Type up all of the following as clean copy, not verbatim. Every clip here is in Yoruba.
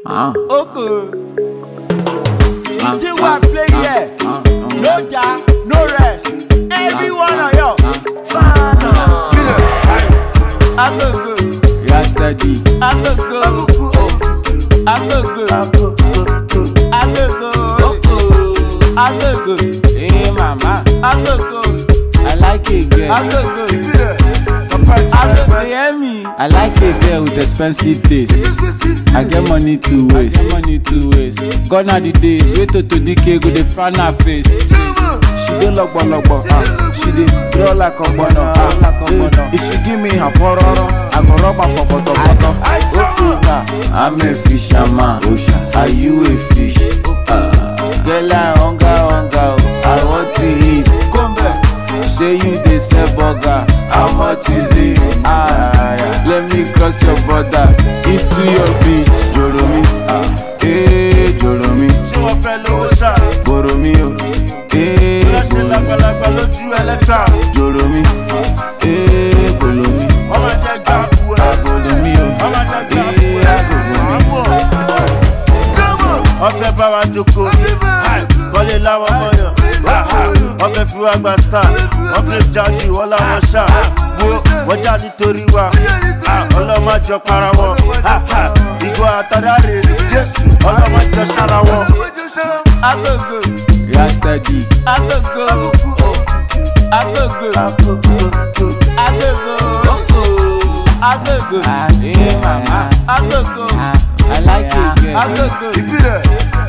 Okay. Still want play here. No down, no rest. Everyone on yo. I go good. Yeah, steady. I go good. I go good. I go good. I go good. Hey, mama. I go good. I like a girl. I go good. I go good. Hear me. I like a girl with expensive taste. I get money to waste. Gone are the days. Wait to decay go the front her face. She dey logbo, she dey draw like a bono. If she give me her pororo, I go rub her for bottom. I'm a fisherman. Are you a fish? Girl, I hunger, I want to eat. Come back. Say you dey sell burger. How much is it? Let me cross your border into your beach. Joromi, Joromi. Ṣé wọ́n fẹ́ lówó ṣá? Boromi o, Lọ́ṣẹ́ lágbàlagbà lójú ẹlẹ́ta. Joromi, Bolomi. Wọ́n máa jẹ́ gbàgbó ẹ̀. Agolomi o, Wọ́n máa jẹ́ gbàgbó ẹ̀. Wọ́n fẹ́ bá wa jókòó. Bọ́lé láwọn mọ́yàn. Wọ́n fẹ́ fi wá gba star. Wọ́n fi jáde wọ́n láwọn ṣá. Wọ́n já nítorí wa. Ọlọ́mọjọ para wọn. Ìgò àtàdáre Jésù. Ọlọ́mọjọ ṣára wọn. Agogo. yeah, steady. Agogo. Agogo. Agogo. Hey, mama. Agogo. I like a girl. Agogo.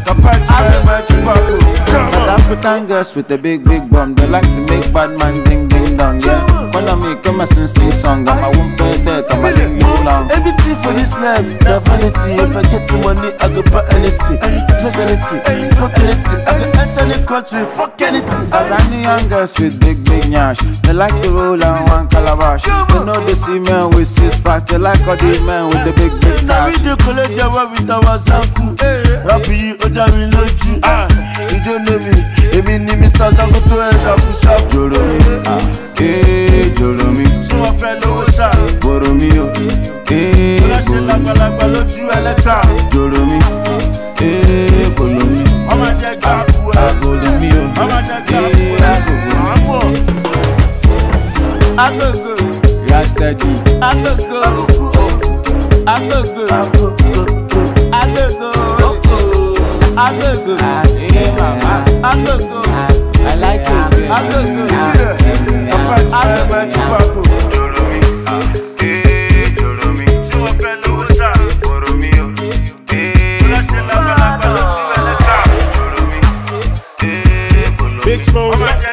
South African girls with a big bum. They like to make bad man ding dong. Yeah. Follow me, come and sing song. I'm a wumpe deck, I'm a ding long. Everything for this life, the vanity. If I get the money, I go buy anything. Speciality, fuck anything. I go enter the country, fuck anything. As I know young girls with big nyash. They like to roll on one calabash. They know they see men with 6 packs. They like all the men with the big Now we cash. do college with our Zanku. Rapi, Odari Loju. You don't know me. Emi ni Mr. Zagoto and Zaku. Joromi, Joromi. Ṣé wọ́n fẹ́ lówó ṣá? Boromi o, Lọ́ṣẹ́ Bolomi. lágbàlagbà lójú ẹlẹ́ta. Joromi, Bolomi. Wọ́n máa jẹ́ gbàgbó ẹ̀. Agolomi o, Wọ́n máa jẹ́ gbàgbó ẹ̀. Agolomi. Agogo. Yeah, steady. Agogo. Agogo. Agogo. Hey, mama. Agogo. I like a girl. Agogo. Big Smoke.